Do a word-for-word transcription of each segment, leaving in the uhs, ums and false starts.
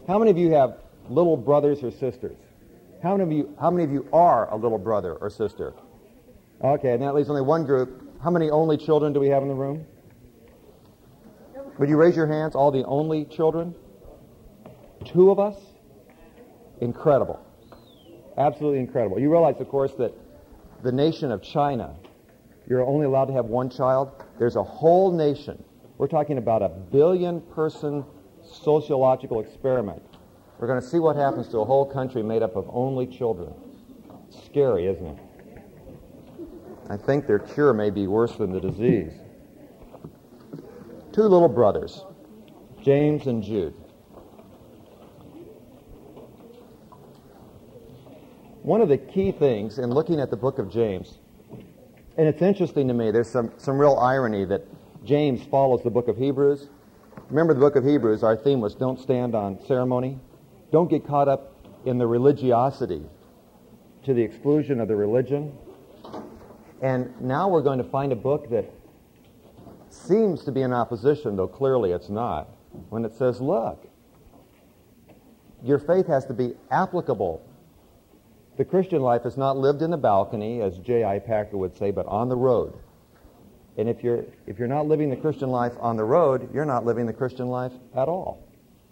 How many of you have little brothers or sisters? How many of you, how many of you are a little brother or sister? Okay, and that leaves only one group. How many only children do we have in the room? Would you raise your hands, all the only children? Two of us? Incredible. Absolutely incredible. You realize, of course, that the nation of China, you're only allowed to have one child. There's a whole nation. We're talking about a billion-person sociological experiment. We're going to see what happens to a whole country made up of only children. Scary, isn't it? I think their cure may be worse than the disease. Two little brothers, James and Jude. One of the key things in looking at the book of James, and it's interesting to me, there's some, some real irony that James follows the book of Hebrews. Remember the book of Hebrews, our theme was don't stand on ceremony. Don't get caught up in the religiosity to the exclusion of the religion. And now we're going to find a book that seems to be in opposition, though clearly it's not, when it says, look, your faith has to be applicable. The Christian life is not lived in the balcony, as J I Packer would say, but on the road. And if you're if you're not living the Christian life on the road, you're not living the Christian life at all.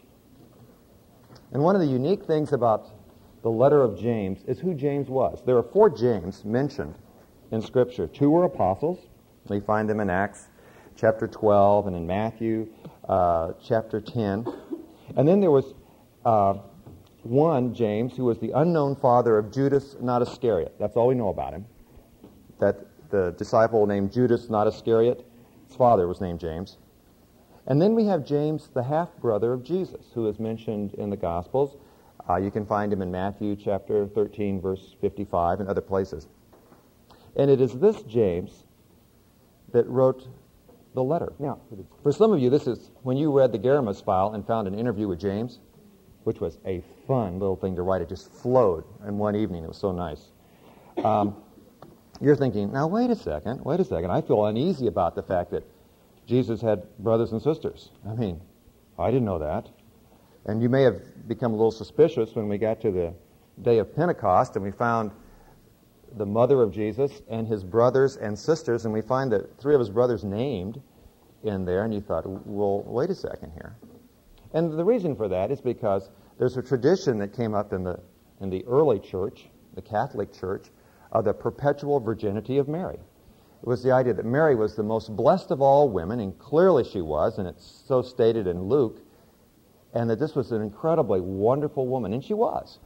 And one of the unique things about the letter of James is who James was. There are four James mentioned in Scripture. Two were apostles. We find them in Acts chapter twelve and in Matthew uh, chapter ten. And then there was uh, one, James, who was the unknown father of Judas, not Iscariot. That's all we know about him. That the disciple named Judas, not Iscariot, his father was named James. And then we have James, the half-brother of Jesus, who is mentioned in the Gospels. Uh, you can find him in Matthew chapter thirteen, verse fifty-five, and other places. And it is this James that wrote the letter. Now, for some of you, this is when you read the Garamus file and found an interview with James, which was a fun little thing to write. It just flowed in one evening. It was so nice. Um, you're thinking, now wait a second, wait a second. I feel uneasy about the fact that Jesus had brothers and sisters. I mean, I didn't know that. And you may have become a little suspicious when we got to the day of Pentecost and we found the mother of Jesus and his brothers and sisters, and we find that three of his brothers named in there, and you thought, well, wait a second here. And the reason for that is because there's a tradition that came up in the in the early church, the Catholic Church, of the perpetual virginity of Mary. It was the idea that Mary was the most blessed of all women, and clearly she was, and it's so stated in Luke, and that this was an incredibly wonderful woman, and she was.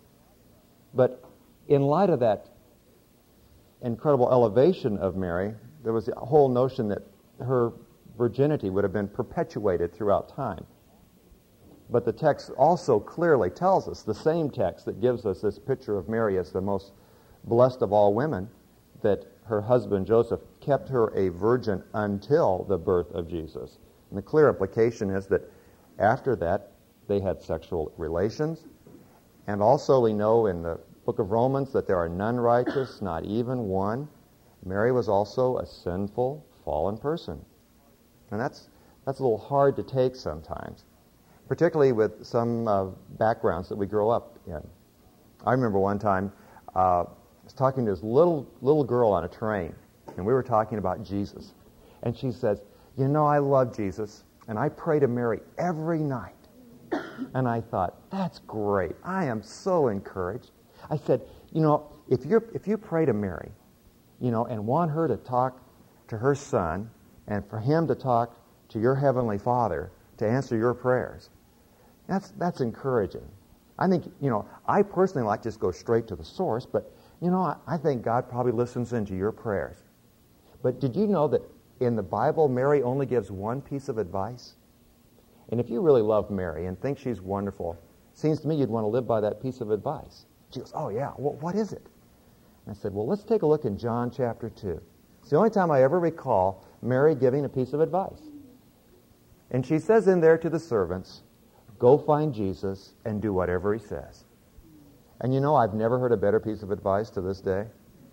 But in light of that incredible elevation of Mary, there was a whole notion that her virginity would have been perpetuated throughout time. But the text also clearly tells us, the same text that gives us this picture of Mary as the most blessed of all women, that her husband Joseph kept her a virgin until the birth of Jesus. And the clear implication is that after that, they had sexual relations. And also we know in the book of Romans that there are none righteous, not even one. Mary was also a sinful, fallen person. And that's that's a little hard to take sometimes, particularly with some uh, backgrounds that we grow up in. I remember one time uh, I was talking to this little little girl on a train, and we were talking about Jesus. And she says, you know, I love Jesus, and I pray to Mary every night. And I thought, that's great. I am so encouraged. I said, you know, if you if you pray to Mary, you know, and want her to talk to her son, and for him to talk to your heavenly Father to answer your prayers, that's that's encouraging. I think, you know, I personally like to just go straight to the source, but, you know, I, I think God probably listens into your prayers. But did you know that in the Bible, Mary only gives one piece of advice? And if you really love Mary and think she's wonderful, it seems to me you'd want to live by that piece of advice. She goes, oh yeah, well, what is it? And I said, well, let's take a look in John chapter two. It's the only time I ever recall Mary giving a piece of advice. And she says in there to the servants, go find Jesus and do whatever he says. And you know, I've never heard a better piece of advice to this day.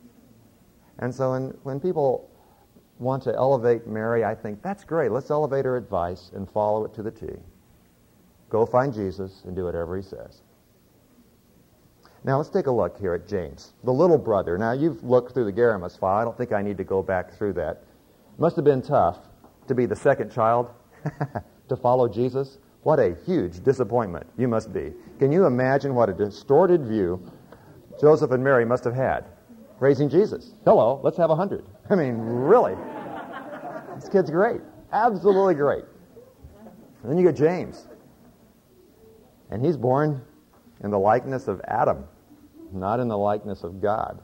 And so when, when people want to elevate Mary, I think, that's great. Let's elevate her advice and follow it to the T. Go find Jesus and do whatever he says. Now let's take a look here at James, the little brother. Now you've looked through the Garamus file. I don't think I need to go back through that. It must have been tough to be the second child, to follow Jesus. What a huge disappointment you must be. Can you imagine what a distorted view Joseph and Mary must have had raising Jesus? Hello, let's have a hundred. I mean, really. This kid's great. Absolutely great. And then you get James. And he's born in the likeness of Adam, not in the likeness of God.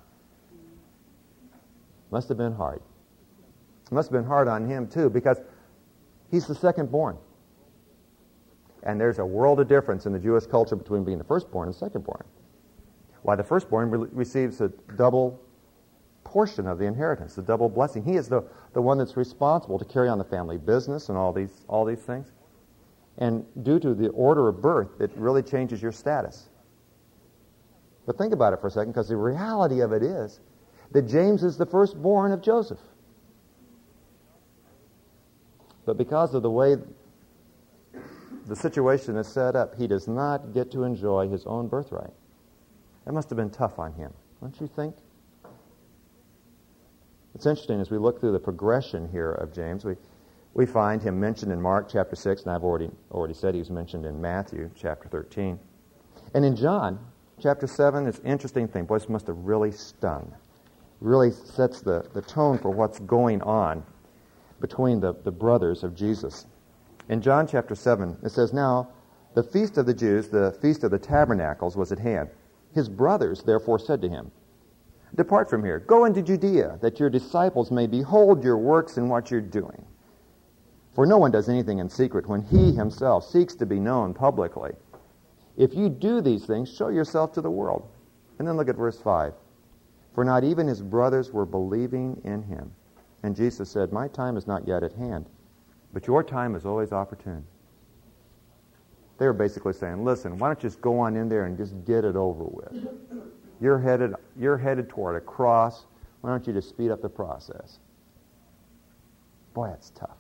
Must have been hard. It must have been hard on him, too, because he's the second born. And there's a world of difference in the Jewish culture between being the firstborn and secondborn. Why, the firstborn re- receives a double portion of the inheritance, a double blessing. He is the, the one that's responsible to carry on the family business and all these, all these things. And due to the order of birth, it really changes your status. But think about it for a second, because the reality of it is that James is the firstborn of Joseph. But because of the way the situation is set up, he does not get to enjoy his own birthright. That must have been tough on him, don't you think? It's interesting, as we look through the progression here of James, we, we find him mentioned in Mark chapter six, and I've already, already said he was mentioned in Matthew chapter thirteen. And in John chapter seven, it's an interesting thing. Boy, this must have really stung. Really sets the, the tone for what's going on between the, the brothers of Jesus. In John chapter seven, it says, "Now the feast of the Jews, the feast of the tabernacles, was at hand. His brothers therefore said to him, 'Depart from here, go into Judea, that your disciples may behold your works and what you're doing. For no one does anything in secret when he himself seeks to be known publicly. If you do these things, show yourself to the world.'" And then look at verse five. "For not even his brothers were believing in him. And Jesus said, 'My time is not yet at hand, but your time is always opportune.'" They were basically saying, listen, why don't you just go on in there and just get it over with? You're headed, you're headed toward a cross. Why don't you just speed up the process? Boy, that's tough.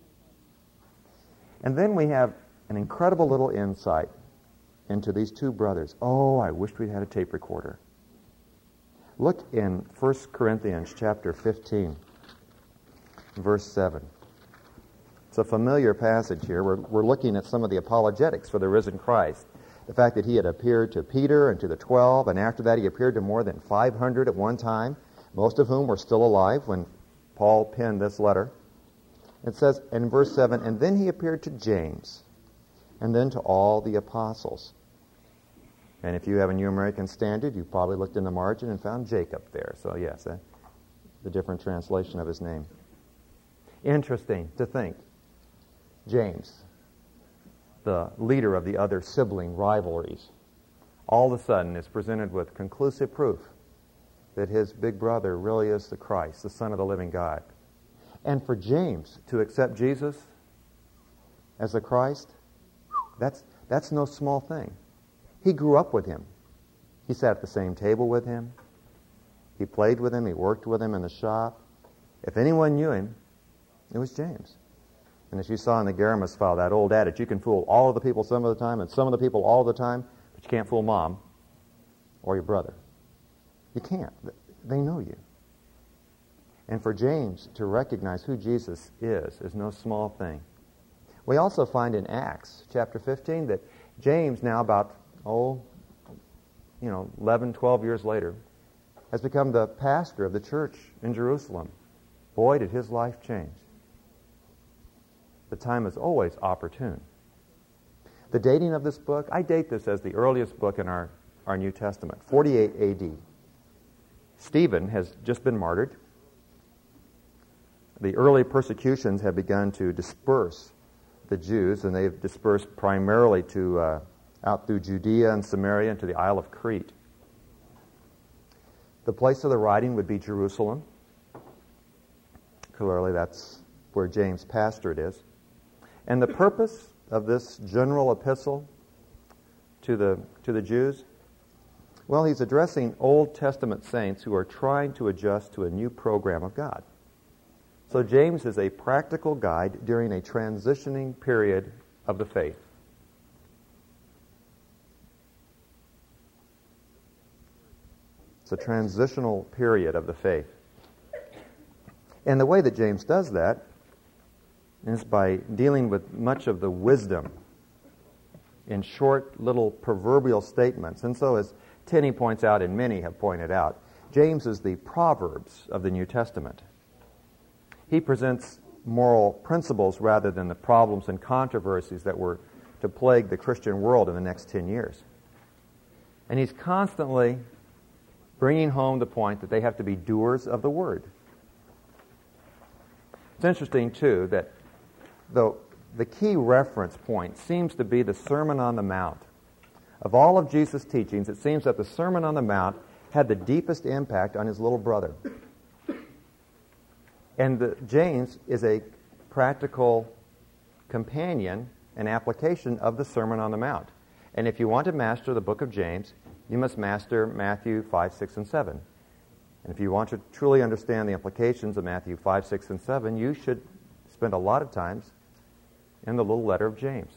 And then we have an incredible little insight into these two brothers. Oh, I wished we'd had a tape recorder. Look in First Corinthians chapter fifteen, verse seven. It's a familiar passage here. We're, we're looking at some of the apologetics for the risen Christ. The fact that he had appeared to Peter and to the twelve, and after that he appeared to more than five hundred at one time, most of whom were still alive when Paul penned this letter. It says in verse seven, "And then he appeared to James, and then to all the apostles." And if you have a New American Standard, you probably looked in the margin and found Jacob there. So yes, uh, the different translation of his name. Interesting to think. James, the leader of the other sibling rivalries, all of a sudden is presented with conclusive proof that his big brother really is the Christ, the Son of the living God. And for James to accept Jesus as the Christ, that's, that's no small thing. He grew up with him. He sat at the same table with him. He played with him. He worked with him in the shop. If anyone knew him, it was James. And as you saw in the Garamus file, that old adage, you can fool all of the people some of the time and some of the people all the time, but you can't fool mom or your brother. You can't. They know you. And for James to recognize who Jesus is is no small thing. We also find in Acts chapter fifteen that James, now about, oh, you know, eleven, twelve years later, has become the pastor of the church in Jerusalem. Boy, did his life change. The time is always opportune. The dating of this book, I date this as the earliest book in our, our New Testament, forty-eight A D. Stephen has just been martyred. The early persecutions have begun to disperse the Jews, and they've dispersed primarily to uh, out through Judea and Samaria and to the Isle of Crete. The place of the writing would be Jerusalem. Clearly, that's where James' pastorate is. And the purpose of this general epistle to the, to the Jews, well, he's addressing Old Testament saints who are trying to adjust to a new program of God. So James is a practical guide during a transitioning period of the faith. It's a transitional period of the faith. And the way that James does that is by dealing with much of the wisdom in short little proverbial statements. And so, as Tenney points out and many have pointed out, James is the Proverbs of the New Testament. He presents moral principles rather than the problems and controversies that were to plague the Christian world in the next ten years. And he's constantly bringing home the point that they have to be doers of the Word. It's interesting, too, that though the key reference point seems to be the Sermon on the Mount. Of all of Jesus' teachings, it seems that the Sermon on the Mount had the deepest impact on his little brother. And the, James is a practical companion and application of the Sermon on the Mount. And if you want to master the book of James, you must master Matthew five, six, and seven. And if you want to truly understand the implications of Matthew five, six, and seven, you should spend a lot of times in the little letter of James.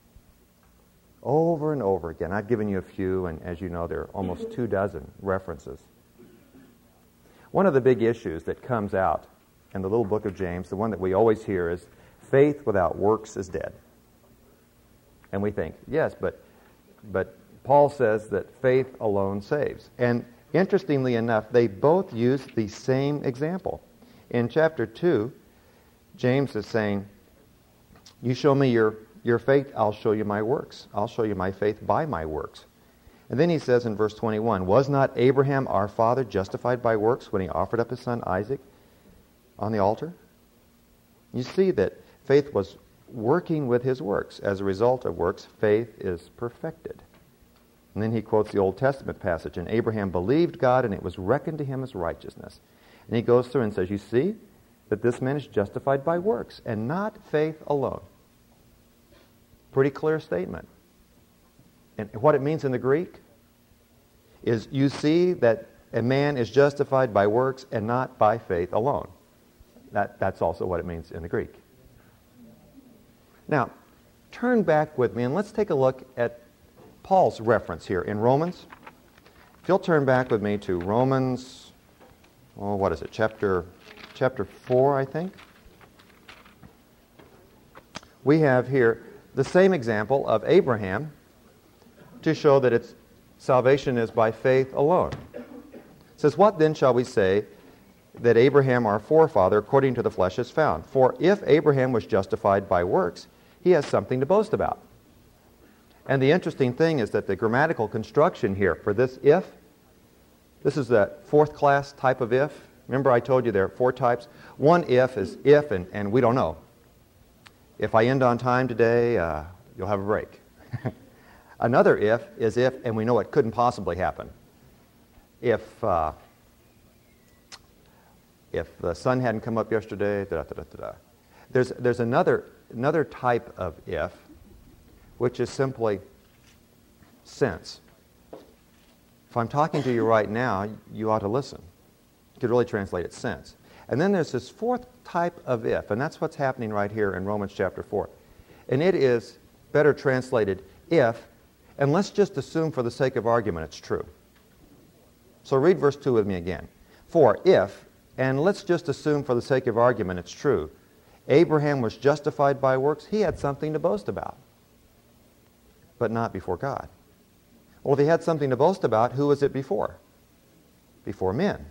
Over and over again. I've given you a few, and as you know, there are almost two dozen references. One of the big issues that comes out in the little book of James, the one that we always hear, is faith without works is dead. And we think, yes, but but Paul says that faith alone saves. And interestingly enough, they both use the same example. In chapter two, James is saying, you show me your, your faith, I'll show you my works. I'll show you my faith by my works. And then he says in verse twenty-one, was not Abraham our father justified by works when he offered up his son Isaac on the altar? You see that faith was working with his works. As a result of works, faith is perfected. And then he quotes the Old Testament passage, and Abraham believed God, and it was reckoned to him as righteousness. And he goes through and says, you see that this man is justified by works, and not faith alone. Pretty clear statement. And what it means in the Greek is you see that a man is justified by works and not by faith alone. That, that's also what it means in the Greek. Now, turn back with me and let's take a look at Paul's reference here in Romans. If you'll turn back with me to Romans, oh, what is it, chapter, chapter four, I think. We have here the same example of Abraham to show that it's salvation is by faith alone. It says, what then shall we say that Abraham our forefather according to the flesh is found? For if Abraham was justified by works, he has something to boast about. And the interesting thing is that the grammatical construction here for this if, this is the fourth class type of if. Remember I told you there are four types? One if is if and, and we don't know. If I end on time today, uh, you'll have a break. Another if is if, and we know it couldn't possibly happen. If uh, if the sun hadn't come up yesterday, da da da da da. There's there's another another type of if, which is simply since. If I'm talking to you right now, you ought to listen. You could really translate it since. And then there's this fourth type of if, and that's what's happening right here in Romans chapter four. And it is better translated if, and let's just assume for the sake of argument it's true. So read verse two with me again. For if, and let's just assume for the sake of argument it's true, Abraham was justified by works, he had something to boast about, but not before God. Well, if he had something to boast about, who was it before? Before men.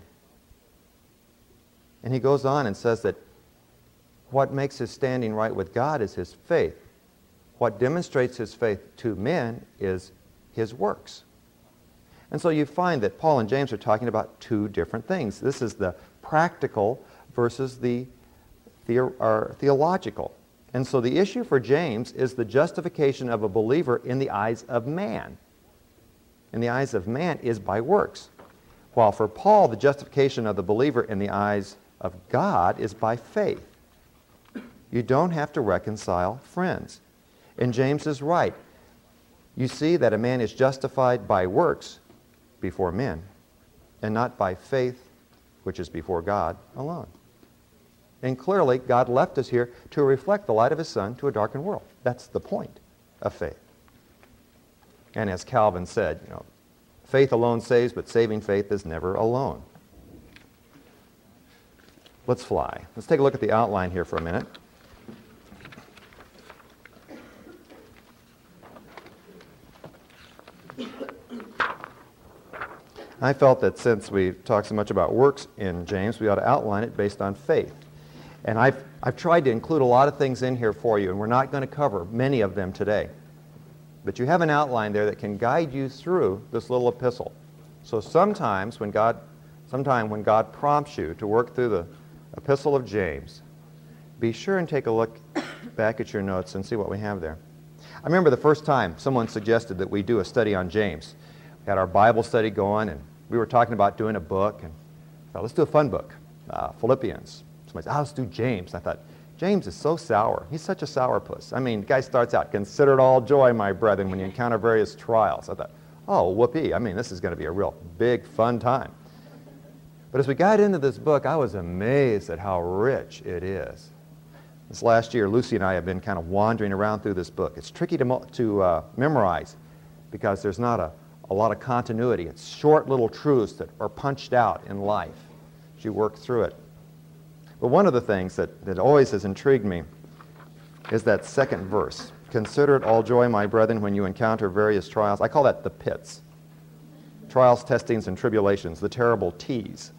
And he goes on and says that what makes his standing right with God is his faith. What demonstrates his faith to men is his works. And so you find that Paul and James are talking about two different things. This is the practical versus the, the or theological. And so the issue for James is the justification of a believer in the eyes of man. In the eyes of man is by works. While for Paul, the justification of the believer in the eyes of God is by faith. You don't have to reconcile friends. And James is right. You see that a man is justified by works before men, and not by faith, which is before God alone. And clearly, God left us here to reflect the light of his Son to a darkened world. That's the point of faith. And as Calvin said, you know, Faith alone saves, but saving faith is never alone. Let's fly. Let's take a look at the outline here for a minute. I felt that since we talked so much about works in James, we ought to outline it based on faith. And I've, I've tried to include a lot of things in here for you, and we're not going to cover many of them today. But you have an outline there that can guide you through this little epistle. So sometimes when God, sometime when God prompts you to work through the epistle of James, be sure and take a look back at your notes and see what we have there. I remember the first time someone suggested that we do a study on James. We had our Bible study going, and we were talking about doing a book, and I thought, let's do a fun book, uh, Philippians. Somebody said, oh, let's do James. I thought, James is so sour. He's such a sourpuss. I mean, the guy starts out, consider it all joy, my brethren, when you encounter various trials. I thought, oh, whoopee. I mean, this is going to be a real big, fun time. But as we got into this book, I was amazed at how rich it is. This last year, Lucy and I have been kind of wandering around through this book. It's tricky to, to uh, memorize because there's not a, a lot of continuity. It's short little truths that are punched out in life as you work through it. But one of the things that, that always has intrigued me is that second verse. Consider it all joy, my brethren, when you encounter various trials. I call that the pits. Trials, testings, and tribulations, the terrible T's.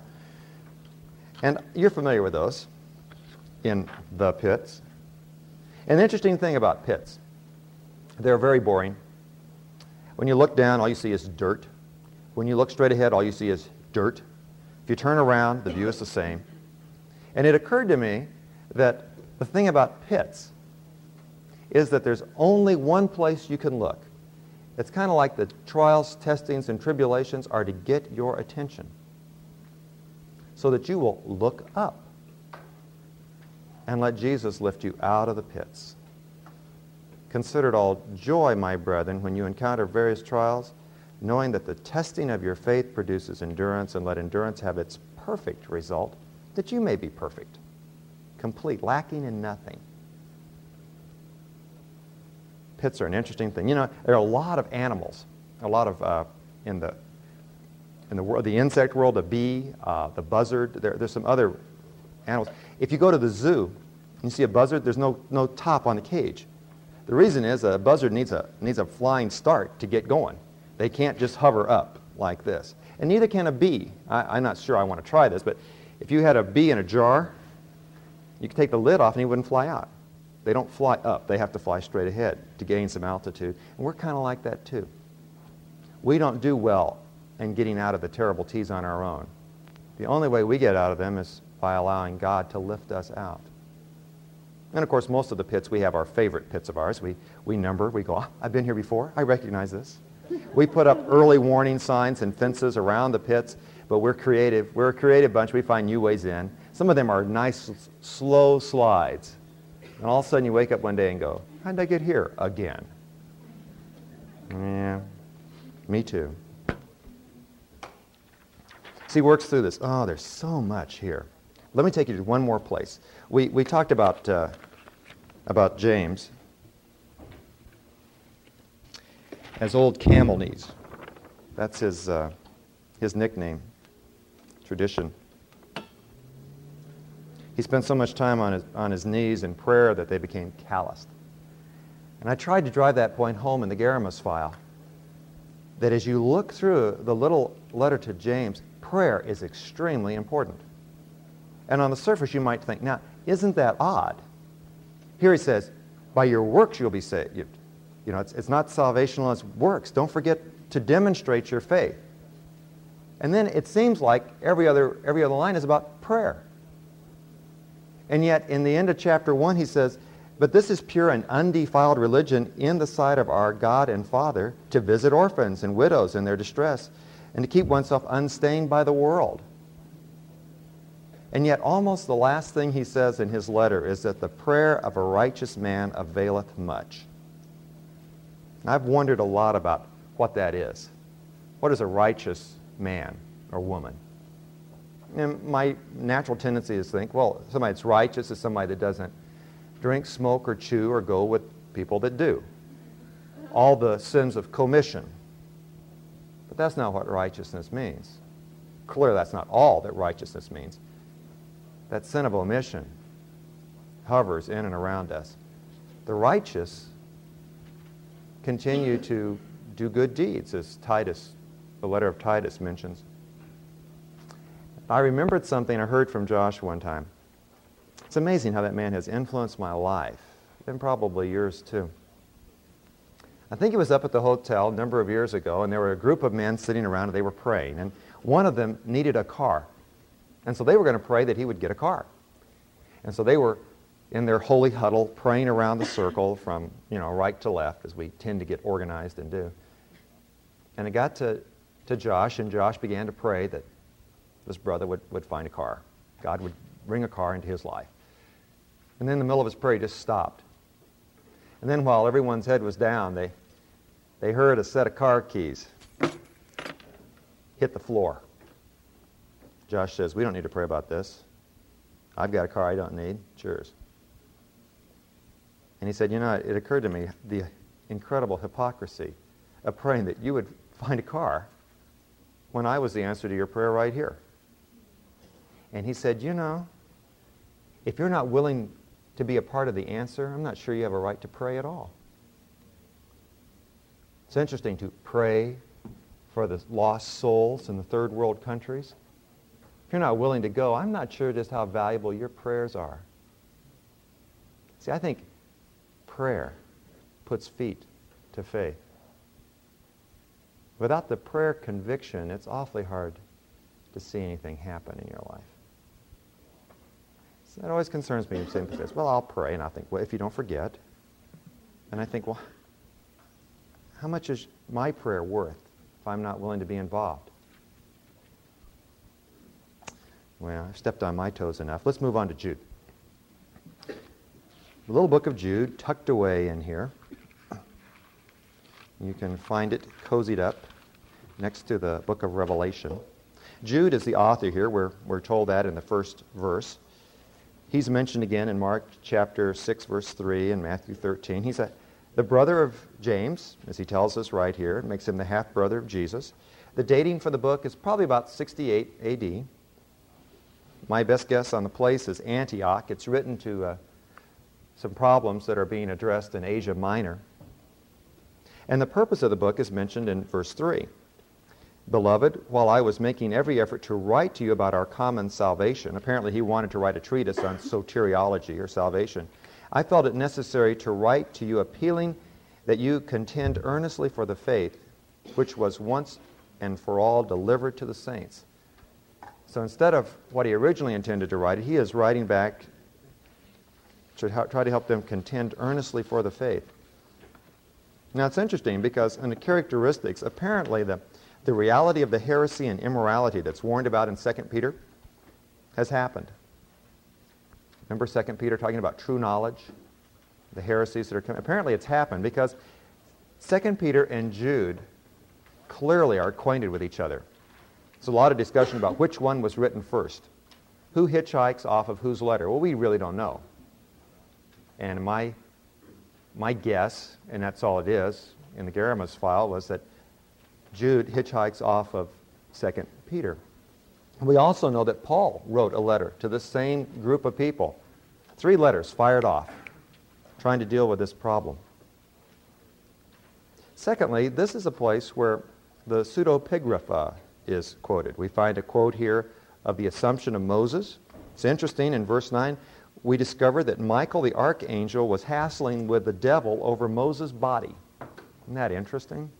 And you're familiar with those in the pits. And the interesting thing about pits, they're very boring. When you look down, all you see is dirt. When you look straight ahead, all you see is dirt. If you turn around, the view is the same. And it occurred to me that the thing about pits is that there's only one place you can look. It's kind of like the trials, testings, and tribulations are to get your attention so that you will look up and let Jesus lift you out of the pits. Consider it all joy, my brethren, when you encounter various trials, knowing that the testing of your faith produces endurance, and let endurance have its perfect result, that you may be perfect, complete, lacking in nothing. Pits are an interesting thing. You know, there are a lot of animals, a lot of, uh, in the in the world, the insect world, the bee, uh, the buzzard, there, there's some other animals. If you go to the zoo and you see a buzzard, there's no, no top on the cage. The reason is a buzzard needs a, needs a flying start to get going. They can't just hover up like this. And neither can a bee. I, I'm not sure I want to try this, but if you had a bee in a jar, you could take the lid off and he wouldn't fly out. They don't fly up. They have to fly straight ahead to gain some altitude. And we're kind of like that too. We don't do well in getting out of the terrible T's on our own. The only way we get out of them is by allowing God to lift us out. And of course, most of the pits, we have our favorite pits of ours. We, we number, we go, oh, I've been here before. I recognize this. We put up early warning signs and fences around the pits, but we're creative. We're a creative bunch. We find new ways in. Some of them are nice, slow slides. And all of a sudden you wake up one day and go, how did I get here again? Yeah, me too. See, works through this. Oh, there's so much here. Let me take you to one more place. We, we talked about, uh, about James as Old Camel Knees. That's his, uh, his nickname, tradition. He spent so much time on his, on his knees in prayer that they became calloused. And I tried to drive that point home in the Garamus file, that as you look through the little letter to James, prayer is extremely important. And on the surface you might think, now, isn't that odd? Here he says, by your works you'll be saved. You, you know, it's, it's not salvational, it's works. Don't forget to demonstrate your faith. And then it seems like every other, every other line is about prayer. And yet, in the end of chapter one, he says, but this is pure and undefiled religion in the sight of our God and Father, to visit orphans and widows in their distress, and to keep oneself unstained by the world. And yet, almost the last thing he says in his letter is that the prayer of a righteous man availeth much. I've wondered a lot about what that is. What is a righteous man or woman? And my natural tendency is to think, well, somebody that's righteous is somebody that doesn't drink, smoke, or chew, or go with people that do. All the sins of commission. But that's not what righteousness means. Clearly, that's not all that righteousness means. That sin of omission hovers in and around us. The righteous continue to do good deeds, as Titus, the letter of Titus mentions. I remembered something I heard from Josh one time. It's amazing how that man has influenced my life, and probably yours too. I think he was up at the hotel a number of years ago, and there were a group of men sitting around, and they were praying, and one of them needed a car. And so they were going to pray that he would get a car. And so they were in their holy huddle praying around the circle from, you know, right to left, as we tend to get organized and do. And it got to, to Josh, and Josh began to pray that this brother would, would find a car. God would bring a car into his life. And then in the middle of his prayer, he just stopped. And then while everyone's head was down, they, they heard a set of car keys hit the floor. Josh says, we don't need to pray about this. I've got a car I don't need. It's yours. And he said, you know, it occurred to me the incredible hypocrisy of praying that you would find a car when I was the answer to your prayer right here. And he said, you know, if you're not willing to be a part of the answer, I'm not sure you have a right to pray at all. It's interesting to pray for the lost souls in the third world countries. If you're not willing to go, I'm not sure just how valuable your prayers are. See, I think prayer puts feet to faith. Without the prayer conviction, it's awfully hard to see anything happen in your life. So that always concerns me when somebody says, well, I'll pray, and I think, well, if you don't forget. And I think, well, how much is my prayer worth if I'm not willing to be involved? Well, I've stepped on my toes enough. Let's move on to Jude. The little book of Jude, tucked away in here. You can find it cozied up next to the book of Revelation. Jude is the author here. We're, we're told that in the first verse. He's mentioned again in Mark chapter six, verse three, and Matthew thirteen. He's a, the brother of James, as he tells us right here. It makes him the half-brother of Jesus. The dating for the book is probably about sixty-eight A D. My best guess on the place is Antioch. It's written to uh, some problems that are being addressed in Asia Minor. And the purpose of the book is mentioned in verse three. Beloved, while I was making every effort to write to you about our common salvation, apparently he wanted to write a treatise on soteriology or salvation, I felt it necessary to write to you appealing that you contend earnestly for the faith which was once and for all delivered to the saints. So instead of what he originally intended to write, he is writing back to try to help them contend earnestly for the faith. Now it's interesting because in the characteristics, apparently the, the reality of the heresy and immorality that's warned about in Second Peter has happened. Remember Second Peter talking about true knowledge, the heresies that are coming? Apparently it's happened because Second Peter and Jude clearly are acquainted with each other. There's a lot of discussion about which one was written first. Who hitchhikes off of whose letter? Well, we really don't know. And my my guess, and that's all it is, in the Garamus file, was that Jude hitchhikes off of Second Peter. We also know that Paul wrote a letter to this same group of people. Three letters fired off, trying to deal with this problem. Secondly, this is a place where the pseudepigrapha is quoted. We find a quote here of the Assumption of Moses. It's interesting, in verse nine, we discover that Michael the archangel was hassling with the devil over Moses' body. Isn't that interesting?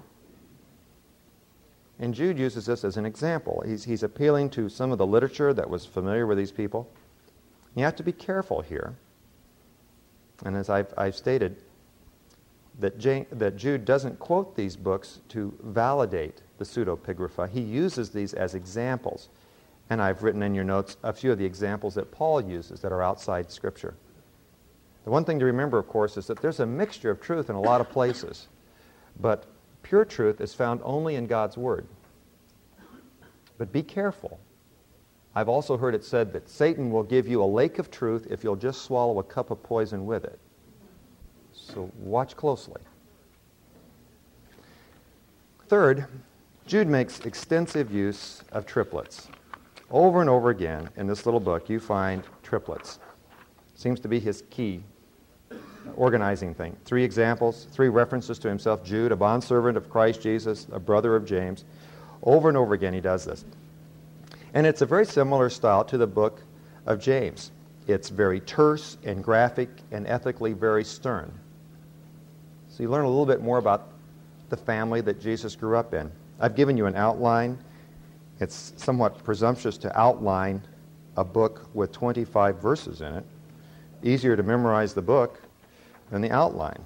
And Jude uses this as an example. He's, he's appealing to some of the literature that was familiar with these people. You have to be careful here. And as I've, I've stated, that, J, that Jude doesn't quote these books to validate the pseudepigrapha. He uses these as examples. And I've written in your notes a few of the examples that Paul uses that are outside Scripture. The one thing to remember, of course, is that there's a mixture of truth in a lot of places. But pure truth is found only in God's Word. But be careful. I've also heard it said that Satan will give you a lake of truth if you'll just swallow a cup of poison with it. So watch closely. Third, Jude makes extensive use of triplets. Over and over again in this little book, you find triplets. Seems to be his key organizing thing. Three examples, three references to himself. Jude, a bondservant of Christ Jesus, a brother of James. Over and over again he does this. And it's a very similar style to the book of James. It's very terse and graphic and ethically very stern. So you learn a little bit more about the family that Jesus grew up in. I've given you an outline. It's somewhat presumptuous to outline a book with twenty-five verses in it. Easier to memorize the book than the outline.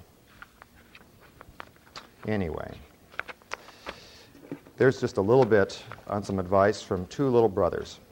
Anyway, there's just a little bit on some advice from two little brothers.